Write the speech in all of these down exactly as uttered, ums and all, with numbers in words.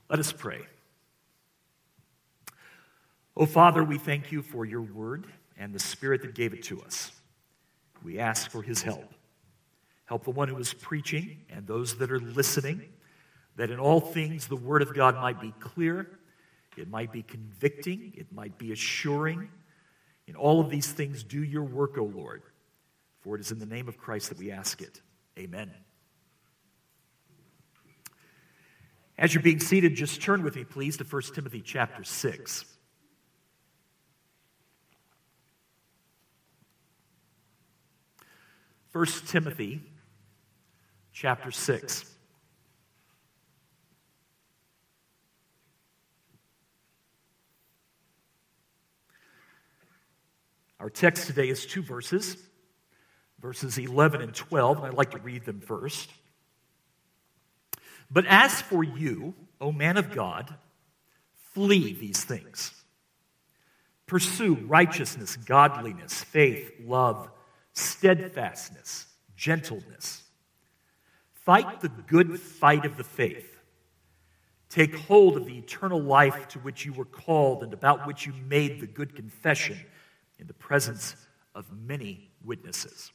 Let us pray. Oh, Father, we thank you for your word and the Spirit that gave it to us. We ask for his help. Help the one who is preaching and those that are listening, that in all things the word of God might be clear, it might be convicting, it might be assuring. In all of these things, do your work, O Lord. For it is in the name of Christ that we ask it. Amen. As you're being seated, just turn with me, please, to First Timothy chapter six. First Timothy chapter six. Our text today is two verses, verses eleven and twelve, and I'd like to read them first. But as for you, O man of God, flee these things. Pursue righteousness, godliness, faith, love, steadfastness, gentleness. Fight the good fight of the faith. Take hold of the eternal life to which you were called and about which you made the good confession in the presence of many witnesses.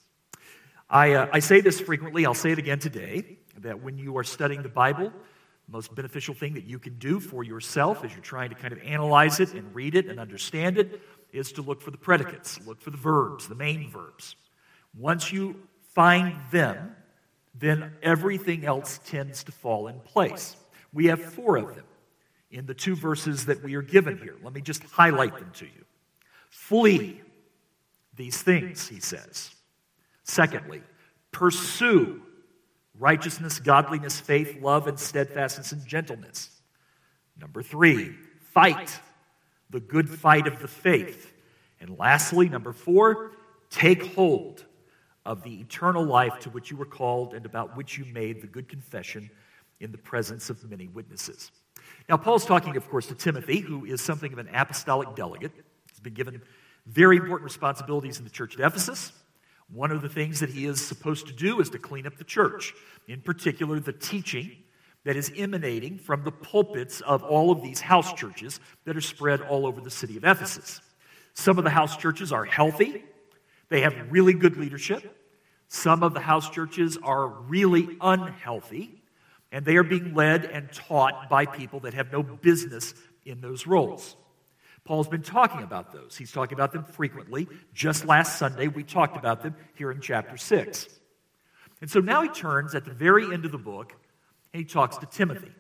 I, uh, I say this frequently, I'll say it again today, that when you are studying the Bible, the most beneficial thing that you can do for yourself as you're trying to kind of analyze it and read it and understand it is to look for the predicates, look for the verbs, the main verbs. Once you find them, then everything else tends to fall in place. We have four of them in the two verses that we are given here. Let me just highlight them to you. Flee these things, he says. Secondly, pursue righteousness, godliness, faith, love, and steadfastness and gentleness. Number three, fight the good fight of the faith. And lastly, number four, take hold of the eternal life to which you were called and about which you made the good confession in the presence of many witnesses. Now, Paul's talking, of course, to Timothy, who is something of an apostolic delegate. He's been given very important responsibilities in the church at Ephesus. One of the things that he is supposed to do is to clean up the church, in particular the teaching that is emanating from the pulpits of all of these house churches that are spread all over the city of Ephesus. Some of the house churches are healthy. They have really good leadership. Some of the house churches are really unhealthy, and they are being led and taught by people that have no business in those roles. Paul's been talking about those. He's talking about them frequently. Just last Sunday, we talked about them here in chapter six. And so now he turns at the very end of the book, and he talks to Timothy.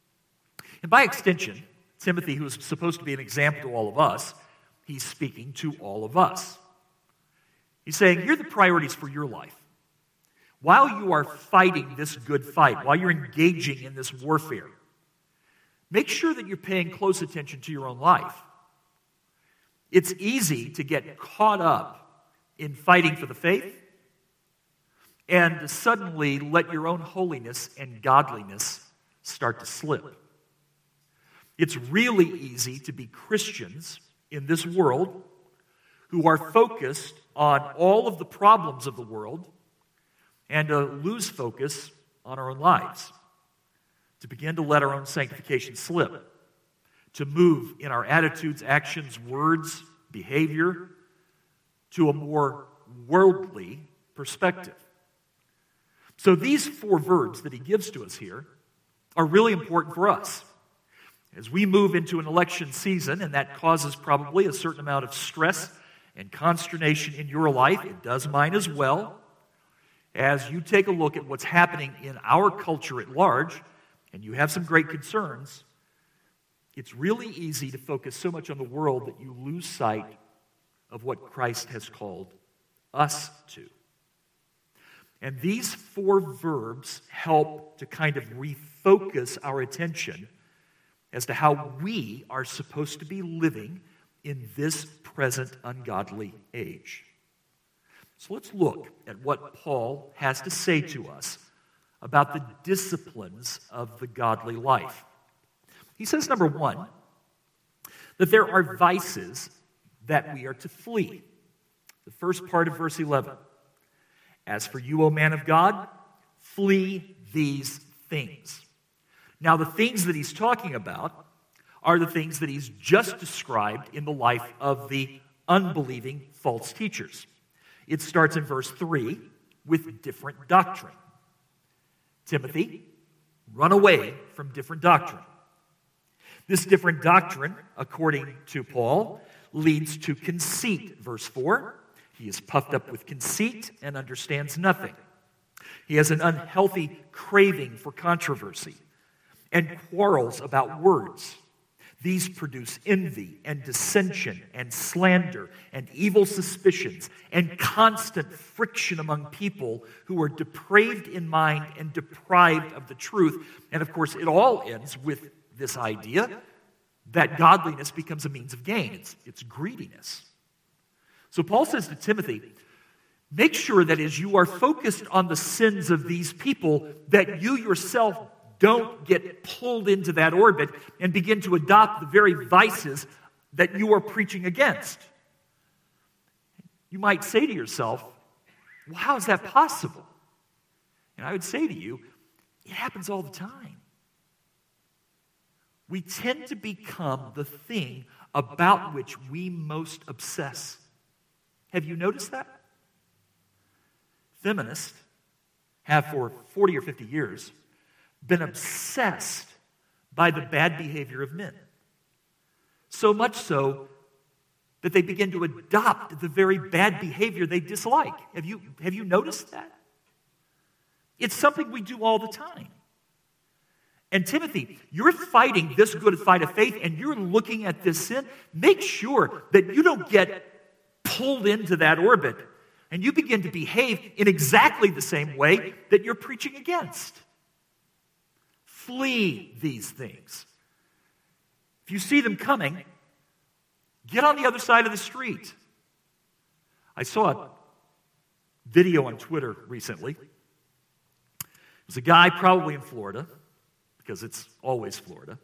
And by extension, Timothy, who is supposed to be an example to all of us, he's speaking to all of us. He's saying, here are the priorities for your life. While you are fighting this good fight, while you're engaging in this warfare, make sure that you're paying close attention to your own life. It's easy to get caught up in fighting for the faith and to suddenly let your own holiness and godliness start to slip. It's really easy to be Christians in this world who are focused on all of the problems of the world and to lose focus on our own lives, to begin to let our own sanctification slip, to move in our attitudes, actions, words, behavior to a more worldly perspective. So these four verbs that he gives to us here are really important for us. As we move into an election season, and that causes probably a certain amount of stress and consternation in your life, it does mine as well. As you take a look at what's happening in our culture at large, and you have some great concerns, it's really easy to focus so much on the world that you lose sight of what Christ has called us to. And these four verbs help to kind of refocus our attention as to how we are supposed to be living in this present ungodly age. So let's look at what Paul has to say to us about the disciplines of the godly life. He says, number one, that there are vices that we are to flee. The first part of verse eleven. As for you, O man of God, flee these things. Now, the things that he's talking about are the things that he's just described in the life of the unbelieving false teachers. It starts in verse three with different doctrine. Timothy, run away from different doctrine. This different doctrine, according to Paul, leads to conceit. Verse four, he is puffed up with conceit and understands nothing. He has an unhealthy craving for controversy and quarrels about words. These produce envy and dissension and slander and evil suspicions and constant friction among people who are depraved in mind and deprived of the truth. And of course, it all ends with this idea that godliness becomes a means of gain. It's, it's greediness. So Paul says to Timothy, make sure that as you are focused on the sins of these people, that you yourself don't get pulled into that orbit and begin to adopt the very vices that you are preaching against. You might say to yourself, well, how is that possible? And I would say to you, it happens all the time. We tend to become the thing about which we most obsess. Have you noticed that? Feminists have for forty or fifty years been obsessed by the bad behavior of men. So much so that they begin to adopt the very bad behavior they dislike. Have you, have you noticed that? It's something we do all the time. And Timothy, you're fighting this good fight of faith and you're looking at this sin. Make sure that you don't get pulled into that orbit and you begin to behave in exactly the same way that you're preaching against. Flee these things. If you see them coming, get on the other side of the street. I saw a video on Twitter recently. It was a guy probably in Florida, because it's always Florida.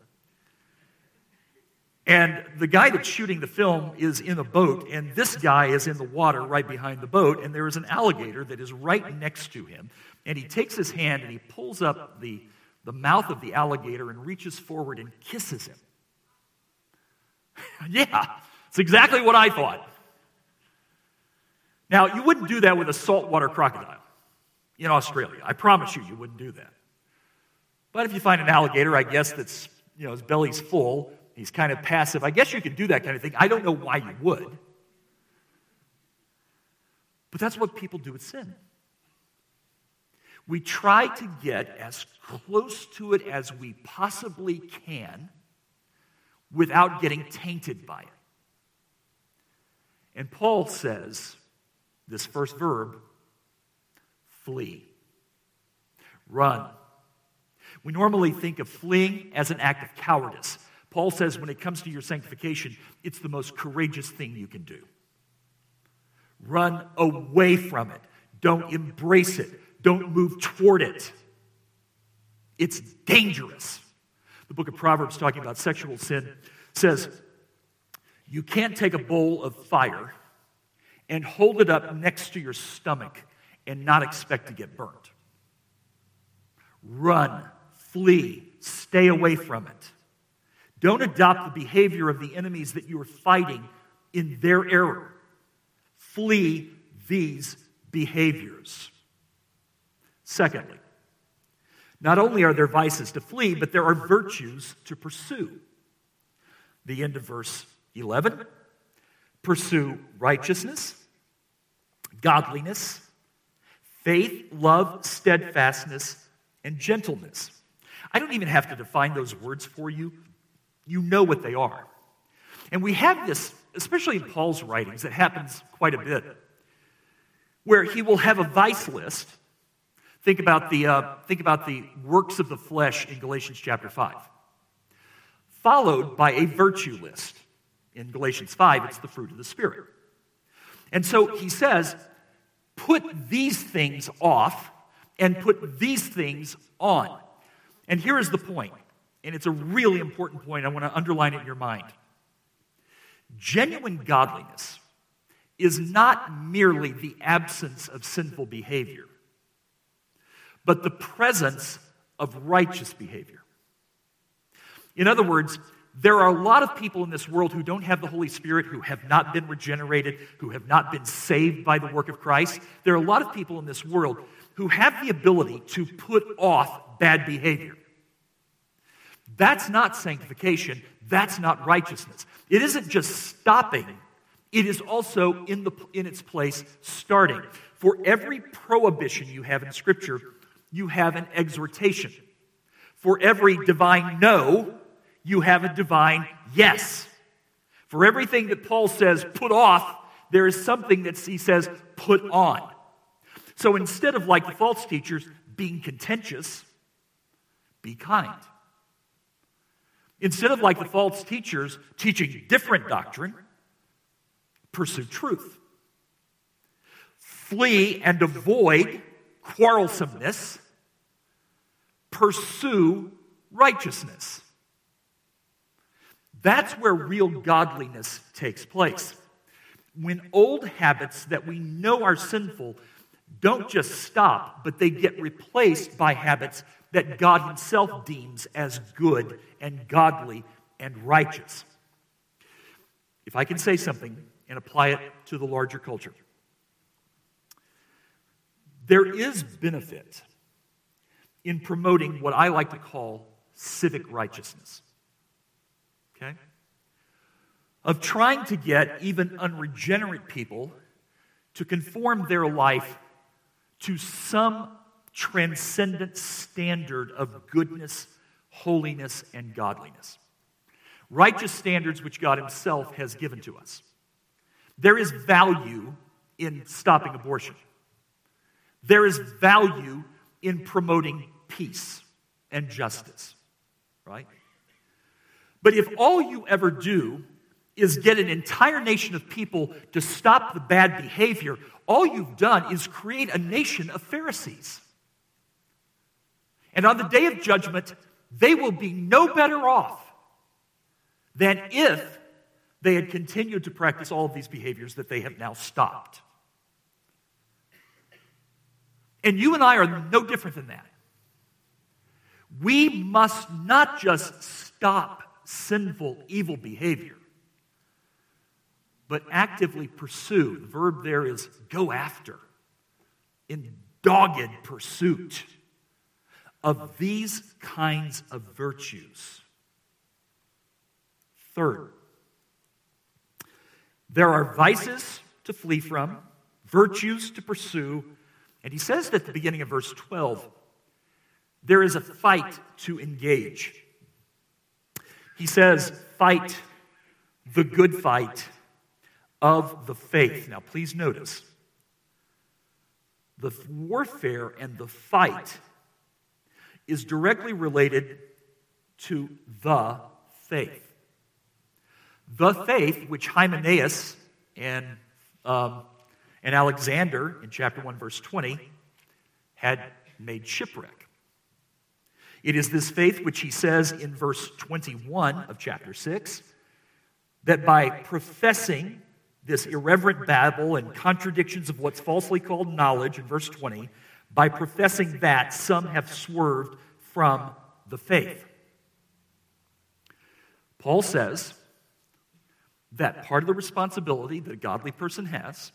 And the guy that's shooting the film is in a boat, and this guy is in the water right behind the boat, and there is an alligator that is right next to him. And he takes his hand and he pulls up the the mouth of the alligator and reaches forward and kisses him. Yeah, it's exactly what I thought. Now, you wouldn't do that with a saltwater crocodile in Australia. I promise you, you wouldn't do that. But if you find an alligator, I guess that's, you know, his belly's full, he's kind of passive, I guess you could do that kind of thing. I don't know why you would. But that's what people do with sin. We try to get as close to it as we possibly can without getting tainted by it. And Paul says, this first verb, flee, run. We normally think of fleeing as an act of cowardice. Paul says when it comes to your sanctification, it's the most courageous thing you can do. Run away from it. Don't embrace it. Don't move toward it. It's dangerous. The book of Proverbs, talking about sexual sin, says, you can't take a bowl of fire and hold it up next to your stomach and not expect to get burnt. Run, flee, stay away from it. Don't adopt the behavior of the enemies that you are fighting in their error. Flee these behaviors. Secondly, not only are there vices to flee, but there are virtues to pursue. The end of verse eleven, pursue righteousness, godliness, faith, love, steadfastness, and gentleness. I don't even have to define those words for you. You know what they are. And we have this, especially in Paul's writings, it happens quite a bit, where he will have a vice list. Think about the, uh, think about the works of the flesh in Galatians chapter five. Followed by a virtue list. In Galatians five, it's the fruit of the Spirit. And so he says, put these things off and put these things on. And here is the point, and it's a really important point. I want to underline it in your mind. Genuine godliness is not merely the absence of sinful behavior, but the presence of righteous behavior. In other words, there are a lot of people in this world who don't have the Holy Spirit, who have not been regenerated, who have not been saved by the work of Christ. There are a lot of people in this world who have the ability to put off bad behavior. That's not sanctification. That's not righteousness. It isn't just stopping. It is also in, the, in its place starting. For every prohibition you have in Scripture, you have an exhortation. For every divine no, you have a divine yes. For everything that Paul says put off, there is something that he says put on. So instead of, like the false teachers, being contentious, be kind. Instead of, like the false teachers, teaching different doctrine, pursue truth. Flee and avoid quarrelsomeness. Pursue righteousness. That's where real godliness takes place. When old habits that we know are sinful don't just stop, but they get replaced by habits that God himself deems as good and godly and righteous. If I can say something and apply it to the larger culture, there is benefit in promoting what I like to call civic righteousness. Okay? Of trying to get even unregenerate people to conform their life to some transcendent standard of goodness, holiness, and godliness. Righteous standards which God himself has given to us. There is value in stopping abortion. There is value in promoting peace and justice, right? But if all you ever do is get an entire nation of people to stop the bad behavior, all you've done is create a nation of Pharisees. And on the day of judgment, they will be no better off than if they had continued to practice all of these behaviors that they have now stopped. And you and I are no different than that. We must not just stop sinful, evil behavior, but actively pursue. The verb there is go after, in dogged pursuit of these kinds of virtues. Third, there are vices to flee from, virtues to pursue, and he says at the beginning of verse twelve, there is a fight to engage. He says, fight the good fight of the faith. Now, please notice, the warfare and the fight is directly related to the faith. The faith which Hymenaeus and, um, and Alexander in chapter one, verse twenty, had made shipwreck. It is this faith which he says in verse twenty-one of chapter six, that by professing this irreverent babble and contradictions of what's falsely called knowledge in verse twenty, by professing that, some have swerved from the faith. Paul says that part of the responsibility that a godly person has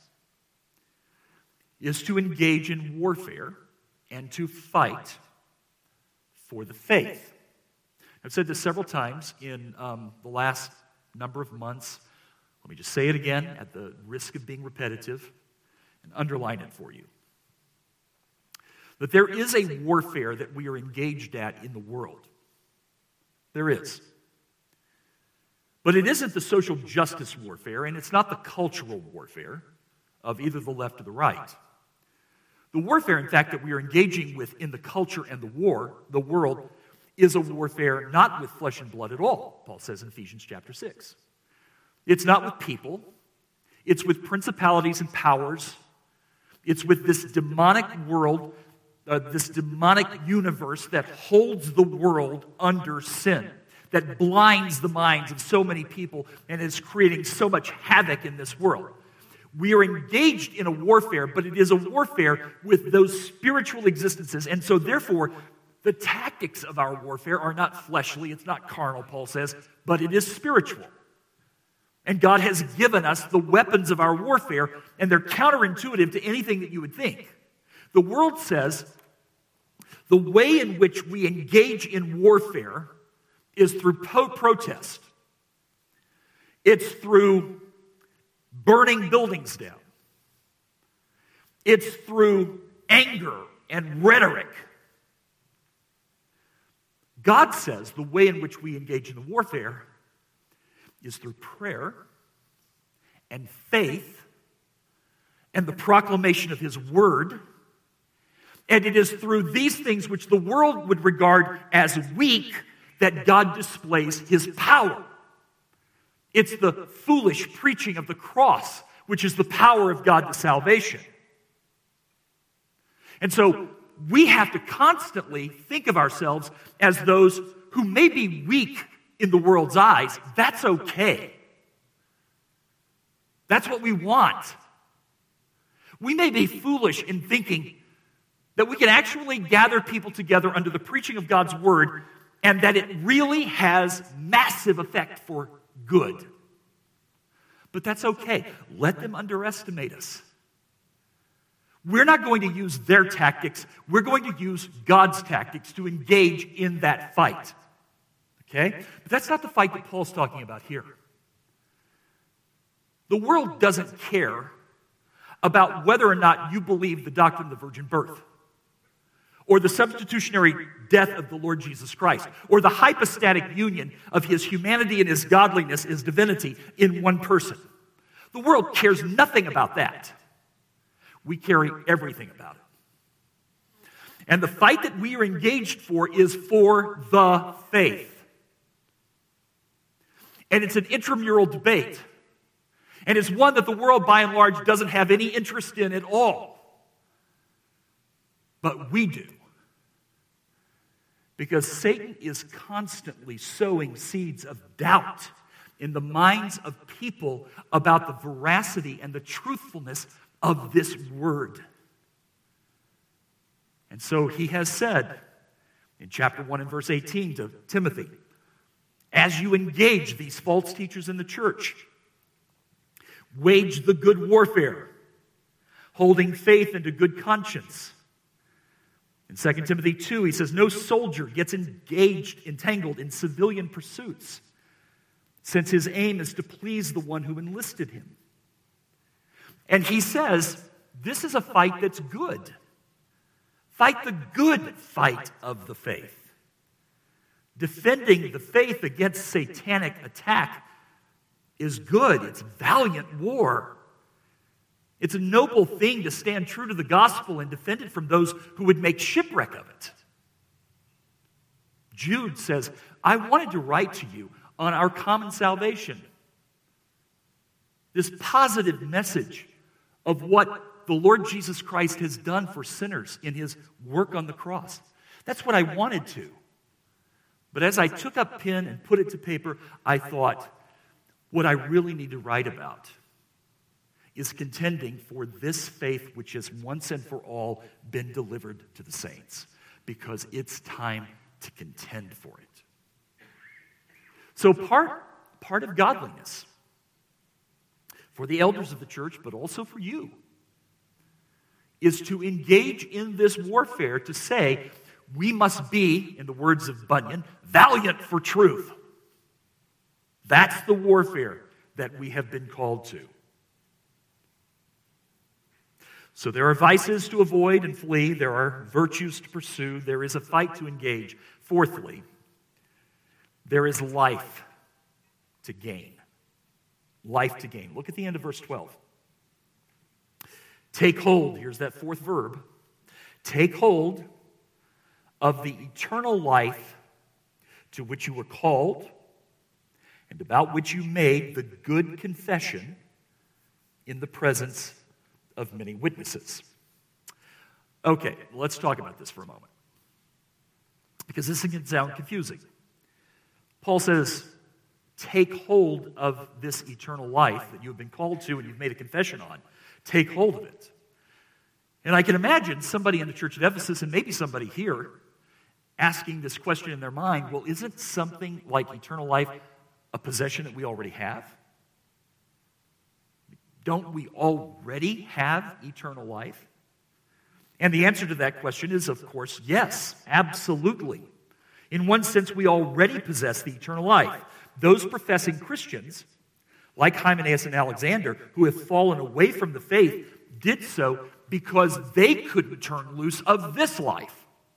is to engage in warfare and to fight for the faith. I've said this several times in um, the last number of months. Let me just say it again at the risk of being repetitive and underline it for you. That there is a warfare that we are engaged at in the world. There is. But it isn't the social justice warfare, and it's not the cultural warfare of either the left or the right. The warfare, in fact, that we are engaging with in the culture and the war, the world, is a warfare not with flesh and blood at all, Paul says in Ephesians chapter six. It's not with people. It's with principalities and powers. It's with this demonic world, uh, this demonic universe that holds the world under sin, that blinds the minds of so many people and is creating so much havoc in this world. We are engaged in a warfare, but it is a warfare with those spiritual existences. And so therefore, the tactics of our warfare are not fleshly, it's not carnal, Paul says, but it is spiritual. And God has given us the weapons of our warfare, and they're counterintuitive to anything that you would think. The world says the way in which we engage in warfare is through po- protest. It's through burning buildings down. It's through anger and rhetoric. God says the way in which we engage in the warfare is through prayer and faith and the proclamation of His word. And it is through these things which the world would regard as weak that God displays His power. It's the foolish preaching of the cross, which is the power of God to salvation. And so we have to constantly think of ourselves as those who may be weak in the world's eyes. That's okay. That's what we want. We may be foolish in thinking that we can actually gather people together under the preaching of God's word and that it really has massive effect for good. But that's okay. Let them underestimate us. We're not going to use their tactics. We're going to use God's tactics to engage in that fight. Okay? But that's not the fight that Paul's talking about here. The world doesn't care about whether or not you believe the doctrine of the virgin birth, or the substitutionary death of the Lord Jesus Christ, or the hypostatic union of His humanity and His godliness, His divinity in one person. The world cares nothing about that. We carry everything about it. And the fight that we are engaged for is for the faith. And it's an intramural debate. And it's one that the world, by and large, doesn't have any interest in at all. But we do. Because Satan is constantly sowing seeds of doubt in the minds of people about the veracity and the truthfulness of this word. And so he has said in chapter one and verse eighteen to Timothy, as you engage these false teachers in the church, wage the good warfare, holding faith and a good conscience. In Second Timothy two, he says, no soldier gets engaged, entangled in civilian pursuits, since his aim is to please the one who enlisted him. And he says, this is a fight that's good. Fight the good fight of the faith. Defending the faith against satanic attack is good. It's valiant war. It's a noble thing to stand true to the gospel and defend it from those who would make shipwreck of it. Jude says, I wanted to write to you on our common salvation. This positive message of what the Lord Jesus Christ has done for sinners in His work on the cross. That's what I wanted to. But as I took up pen and put it to paper, I thought, what I really need to write about is contending for this faith which has once and for all been delivered to the saints, because it's time to contend for it. So part, part of godliness for the elders of the church, but also for you, is to engage in this warfare to say, we must be, in the words of Bunyan, valiant for truth. That's the warfare that we have been called to. So there are vices to avoid and flee. There are virtues to pursue. There is a fight to engage. Fourthly, there is life to gain. Life to gain. Look at the end of verse twelve. Take hold, here's that fourth verb. Take hold of the eternal life to which you were called and about which you made the good confession in the presence of many witnesses. Okay, let's talk about this for a moment, because this can sound confusing. Paul says, take hold of this eternal life that you have been called to and you've made a confession on. Take hold of it. And I can imagine somebody in the church at Ephesus, and maybe somebody here, asking this question in their mind, well, isn't something like eternal life a possession that we already have? Don't we already have eternal life? And the answer to that question is, of course, yes, absolutely. In one sense, we already possess the eternal life. Those professing Christians, like Hymenaeus and Alexander, who have fallen away from the faith, did so because they couldn't turn loose of this life.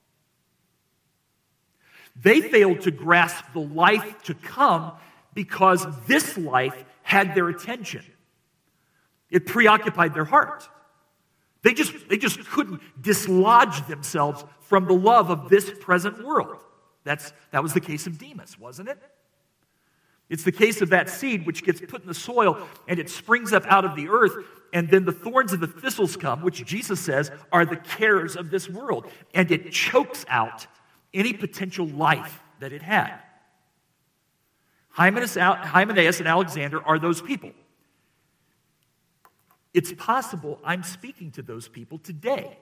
They failed to grasp the life to come because this life had their attention. It preoccupied their heart. They just, they just couldn't dislodge themselves from the love of this present world. That's, that was the case of Demas, wasn't it? It's the case of that seed which gets put in the soil and it springs up out of the earth, and then the thorns and the thistles come, which Jesus says are the cares of this world, and it chokes out any potential life that it had. Hymenaeus, Hymenaeus and Alexander are those people. It's possible I'm speaking to those people today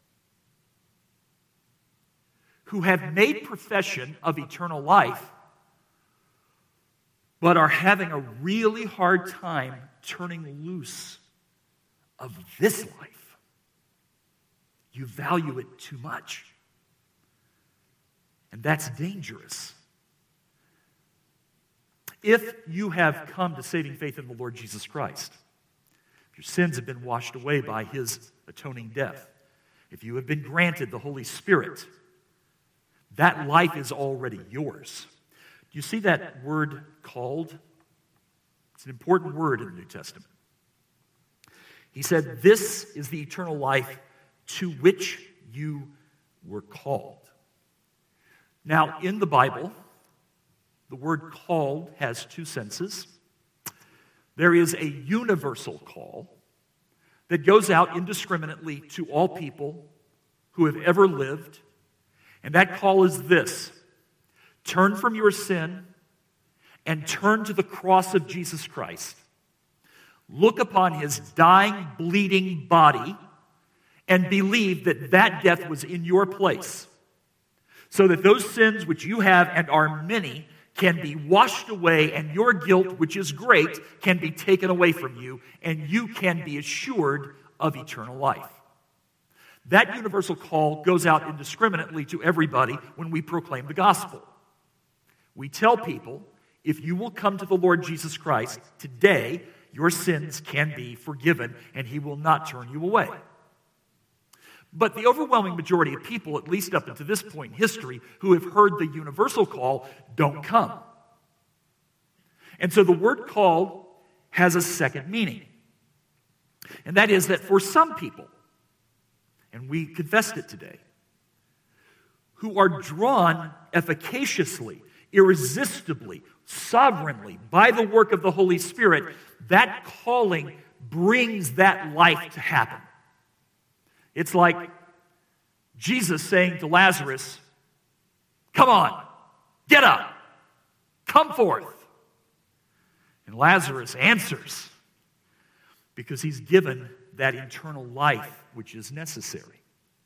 who have made profession of eternal life, but are having a really hard time turning loose of this life. You value it too much. And that's dangerous. If you have come to saving faith in the Lord Jesus Christ, if your sins have been washed away by his atoning death, if you have been granted the Holy Spirit, that life is already yours. Do you see that word called? It's an important word in the New Testament. He said, "This is the eternal life to which you were called." Now, in the Bible, the word called has two senses. There is a universal call that goes out indiscriminately to all people who have ever lived. And that call is this: turn from your sin and turn to the cross of Jesus Christ. Look upon his dying, bleeding body and believe that that death was in your place, so that those sins which you have, and are many, can be washed away, and your guilt, which is great, can be taken away from you, and you can be assured of eternal life. That universal call goes out indiscriminately to everybody when we proclaim the gospel. We tell people, if you will come to the Lord Jesus Christ today, your sins can be forgiven, and he will not turn you away. But the overwhelming majority of people, at least up until this point in history, who have heard the universal call, don't come. And so the word called has a second meaning. And that is that for some people, and we confessed it today, who are drawn efficaciously, irresistibly, sovereignly by the work of the Holy Spirit, that calling brings that life to happen. It's like Jesus saying to Lazarus, "Come on, get up, come forth." And Lazarus answers because he's given that eternal life which is necessary.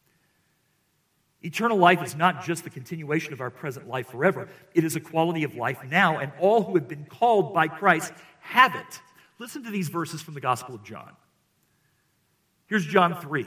Eternal life is not just the continuation of our present life forever. It is a quality of life now, and all who have been called by Christ have it. Listen to these verses from the Gospel of John. Here's John three.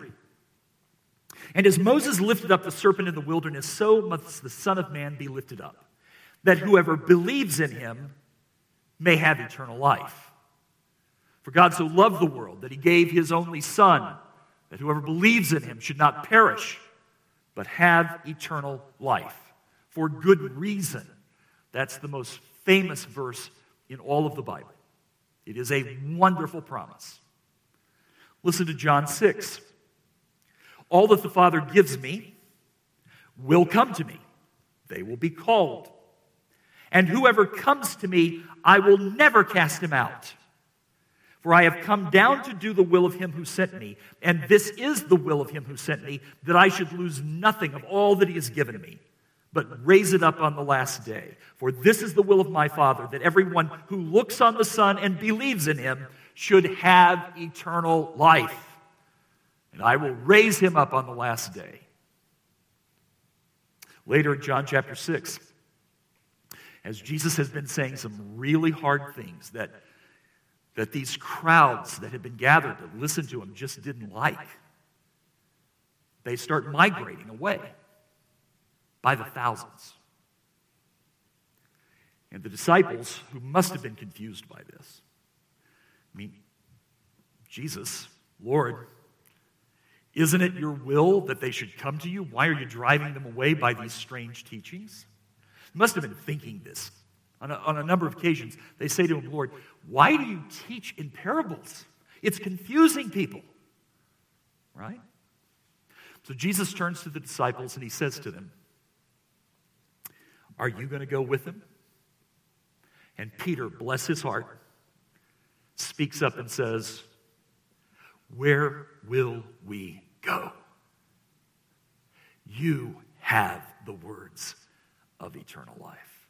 "And as Moses lifted up the serpent in the wilderness, so must the Son of Man be lifted up, that whoever believes in him may have eternal life. For God so loved the world that he gave his only Son, that whoever believes in him should not perish, but have eternal life." For good reason. That's the most famous verse in all of the Bible. It is a wonderful promise. Listen to John six. "All that the Father gives me will come to me. They will be called. And whoever comes to me, I will never cast him out. For I have come down to do the will of him who sent me. And this is the will of him who sent me, that I should lose nothing of all that he has given me, but raise it up on the last day. For this is the will of my Father, that everyone who looks on the Son and believes in him should have eternal life. And I will raise him up on the last day." Later in John chapter six, as Jesus has been saying some really hard things that, that these crowds that had been gathered to listen to him just didn't like, they start migrating away by the thousands. And the disciples, who must have been confused by this, I mean, Jesus, Lord, isn't it your will that they should come to you? Why are you driving them away by these strange teachings? He must have been thinking this. On a, on a number of occasions, they say to him, Lord, why do you teach in parables? It's confusing people. Right? So Jesus turns to the disciples and he says to them, are you going to go with him? And Peter, bless his heart, speaks up and says, where will we go? You have the words of eternal life.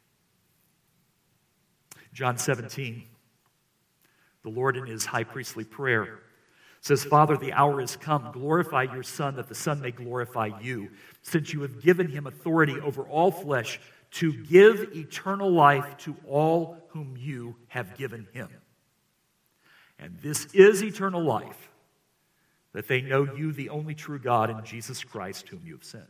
John seventeen, the Lord in his high priestly prayer says, Father, the hour is come. Glorify your Son, that the Son may glorify you, since you have given him authority over all flesh to give eternal life to all whom you have given him. And this is eternal life, that they know you, the only true God, and Jesus Christ, whom you have sent.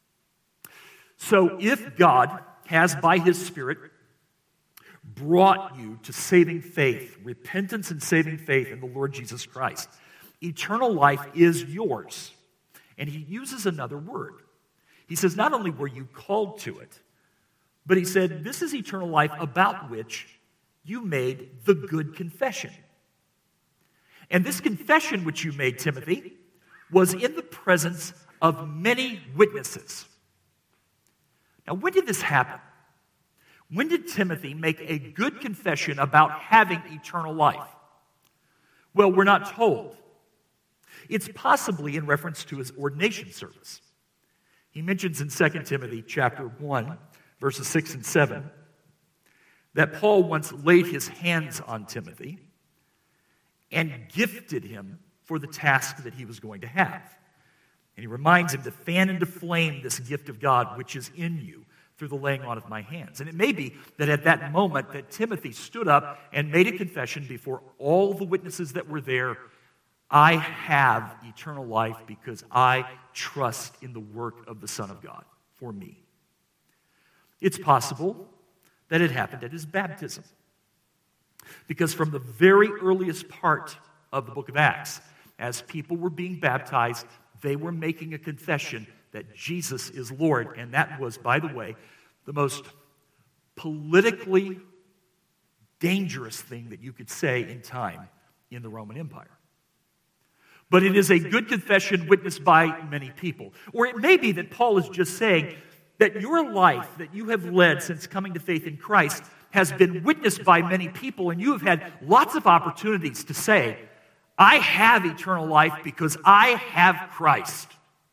So if God has, by his Spirit, brought you to saving faith, repentance and saving faith in the Lord Jesus Christ, eternal life is yours. And he uses another word. He says, not only were you called to it, but he said, this is eternal life about which you made the good confession. And this confession which you made, Timothy, was in the presence of many witnesses. Now, when did this happen? When did Timothy make a good confession about having eternal life? Well, we're not told. It's possibly in reference to his ordination service. He mentions in Second Timothy chapter one, verses six and seven, that Paul once laid his hands on Timothy and gifted him for the task that he was going to have. And he reminds him to fan into flame this gift of God which is in you through the laying on of my hands. And it may be that at that moment that Timothy stood up and made a confession before all the witnesses that were there, I have eternal life because I trust in the work of the Son of God for me. It's possible that it happened at his baptism. Because from the very earliest part of the book of Acts, as people were being baptized, they were making a confession that Jesus is Lord. And that was, by the way, the most politically dangerous thing that you could say in time in the Roman Empire. But it is a good confession witnessed by many people. Or it may be that Paul is just saying that your life that you have led since coming to faith in Christ has been witnessed by many people, and you have had lots of opportunities to say, I have eternal life because I have Christ.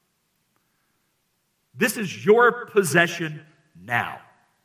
This is your possession now.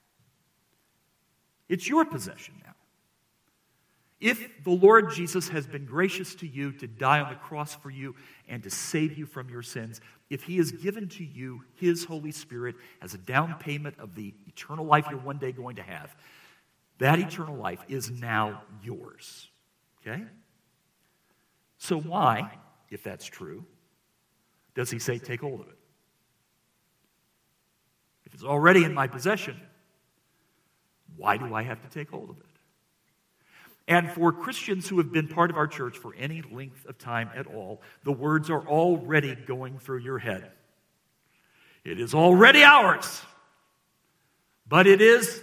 It's your possession now. If the Lord Jesus has been gracious to you to die on the cross for you and to save you from your sins, if he has given to you his Holy Spirit as a down payment of the eternal life you're one day going to have, that eternal life is now yours. Okay? So why, if that's true, does he say take hold of it? If it's already in my possession, why do I have to take hold of it? And for Christians who have been part of our church for any length of time at all, the words are already going through your head. It is already ours, but it is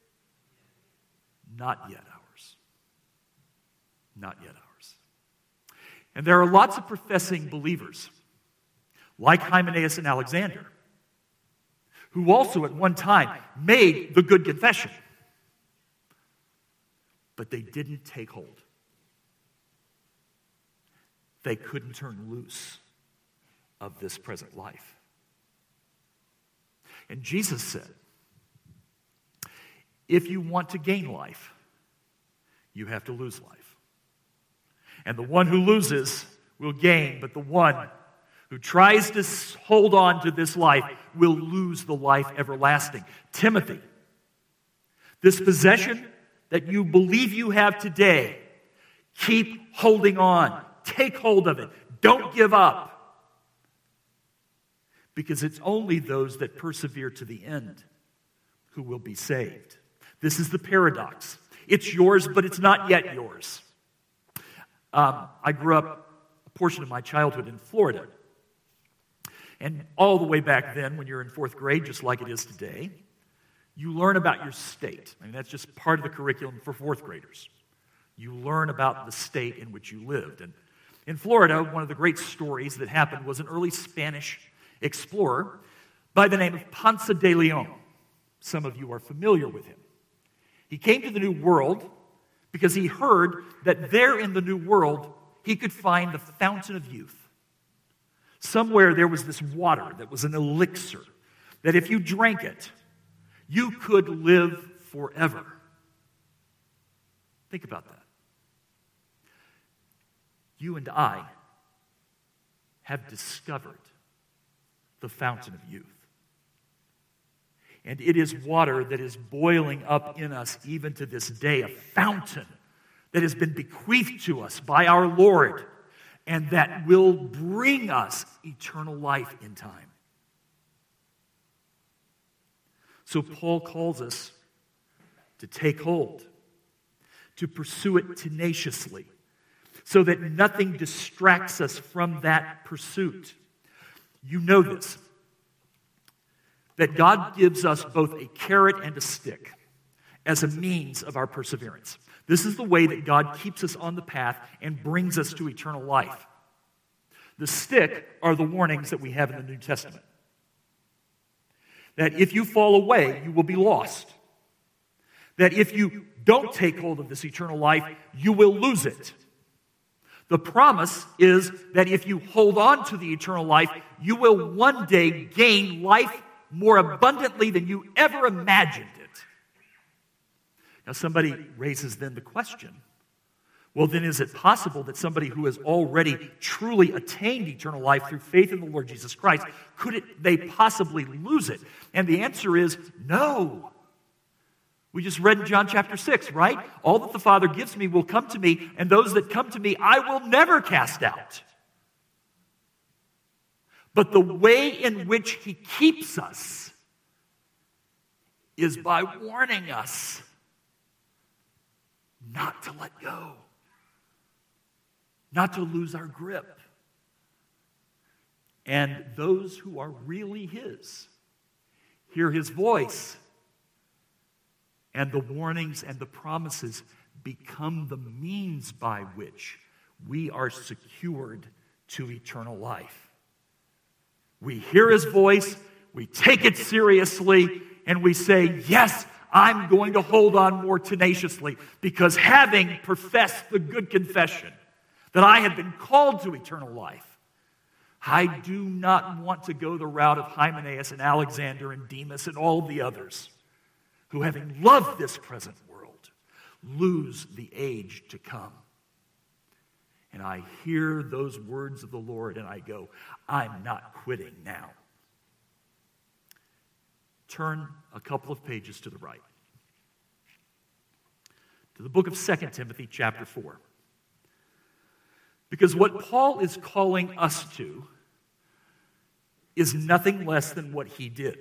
not yet ours. Not yet ours. And there are lots of professing believers, like Hymenaeus and Alexander, who also at one time made the good confession. But they didn't take hold. They couldn't turn loose of this present life. And Jesus said, if you want to gain life, you have to lose life. And the one who loses will gain, but the one who tries to hold on to this life will lose the life everlasting. Timothy, this possession that you believe you have today, keep holding on. Take hold of it. Don't give up. Because it's only those that persevere to the end who will be saved. This is the paradox. It's yours, but it's not yet yours. Um, I grew up a portion of my childhood in Florida. And all the way back then, when you're in fourth grade, just like it is today, you learn about your state. I mean, that's just part of the curriculum for fourth graders. You learn about the state in which you lived. And in Florida, one of the great stories that happened was an early Spanish explorer by the name of Ponce de Leon. Some of you are familiar with him. He came to the New World because he heard that there in the New World, he could find the fountain of youth. Somewhere there was this water that was an elixir, that if you drank it, you could live forever. Think about that. You and I have discovered the fountain of youth. And it is water that is boiling up in us even to this day, a fountain that has been bequeathed to us by our Lord, and that will bring us eternal life in time. So Paul calls us to take hold, to pursue it tenaciously, so that nothing distracts us from that pursuit. You know this, that God gives us both a carrot and a stick as a means of our perseverance. This is the way that God keeps us on the path and brings us to eternal life. The stick are the warnings that we have in the New Testament. That if you fall away, you will be lost. That if you don't take hold of this eternal life, you will lose it. The promise is that if you hold on to the eternal life, you will one day gain life more abundantly than you ever imagined it. Now somebody raises then the question, well then is it possible that somebody who has already truly attained eternal life through faith in the Lord Jesus Christ, could it, they possibly lose it? And the answer is no. We just read in John chapter six, right? All that the Father gives me will come to me, and those that come to me I will never cast out. But the way in which He keeps us is by warning us not to let go, not to lose our grip. And those who are really His hear His voice, and the warnings and the promises become the means by which we are secured to eternal life. We hear His voice, we take it seriously, and we say, yes, I'm going to hold on more tenaciously, because having professed the good confession that I have been called to eternal life, I do not want to go the route of Hymenaeus and Alexander and Demas and all the others who, having loved this present world, lose the age to come. And I hear those words of the Lord and I go, I'm not quitting now. Turn a couple of pages to the right, to the book of Second Timothy chapter four. Because what Paul is calling us to is nothing less than what he did.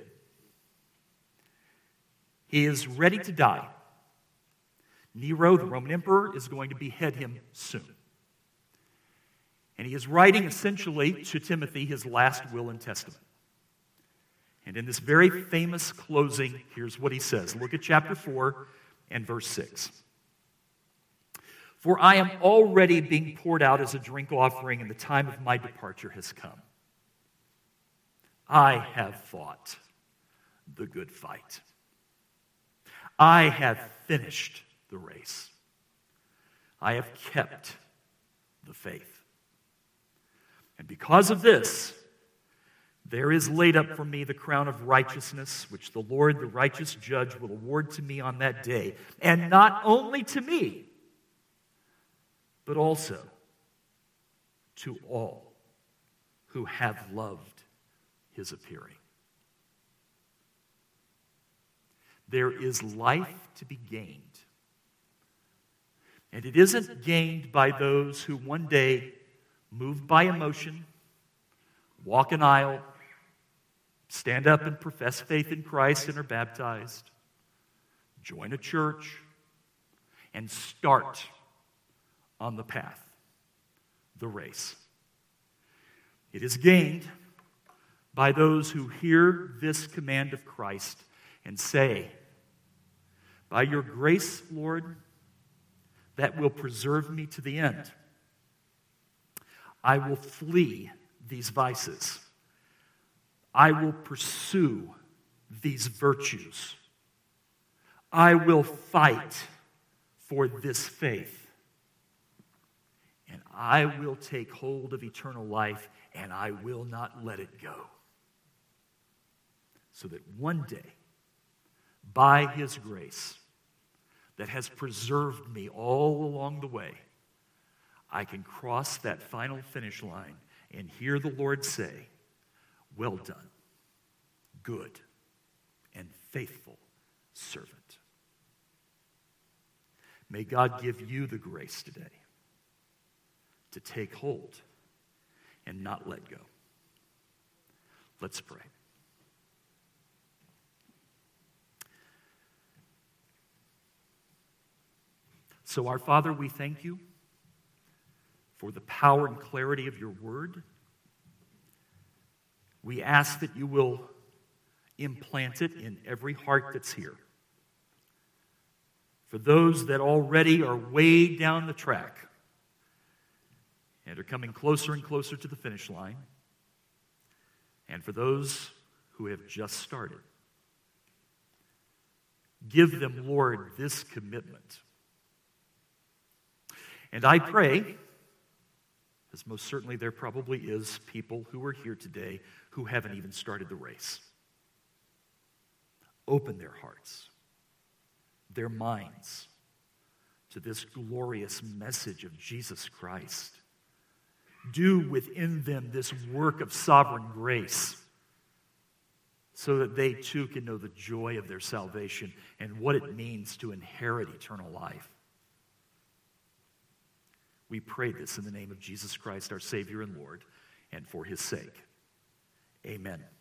He is ready to die. Nero, the Roman emperor, is going to behead him soon. And he is writing essentially to Timothy his last will and testament. And in this very famous closing, here's what he says. Look at chapter four and verse six. For I am already being poured out as a drink offering, and the time of my departure has come. I have fought the good fight. I have finished the race. I have kept the faith. And because of this, there is laid up for me the crown of righteousness, which the Lord, the righteous judge, will award to me on that day. And not only to me, but also to all who have loved his appearing. There is life to be gained. And it isn't gained by those who one day, moved by emotion, walk an aisle, stand up and profess faith in Christ and are baptized, join a church, and start on the path, the race. It is gained by those who hear this command of Christ and say, by your grace, Lord, that will preserve me to the end. I will flee these vices. I will pursue these virtues. I will fight for this faith. And I will take hold of eternal life, and I will not let it go. So that one day, by his grace that has preserved me all along the way, I can cross that final finish line and hear the Lord say, well done, good and faithful servant. May God give you the grace today to take hold and not let go. Let's pray. So, our Father, we thank you for the power and clarity of your word. We ask that you will implant it in every heart that's here. For those that already are way down the track and are coming closer and closer to the finish line, and for those who have just started, give them, Lord, this commitment. And I pray, as most certainly there probably is people who are here today who haven't even started the race. Open their hearts, their minds, to this glorious message of Jesus Christ. Do within them this work of sovereign grace so that they too can know the joy of their salvation and what it means to inherit eternal life. We pray this in the name of Jesus Christ, our Savior and Lord, and for his sake. Amen.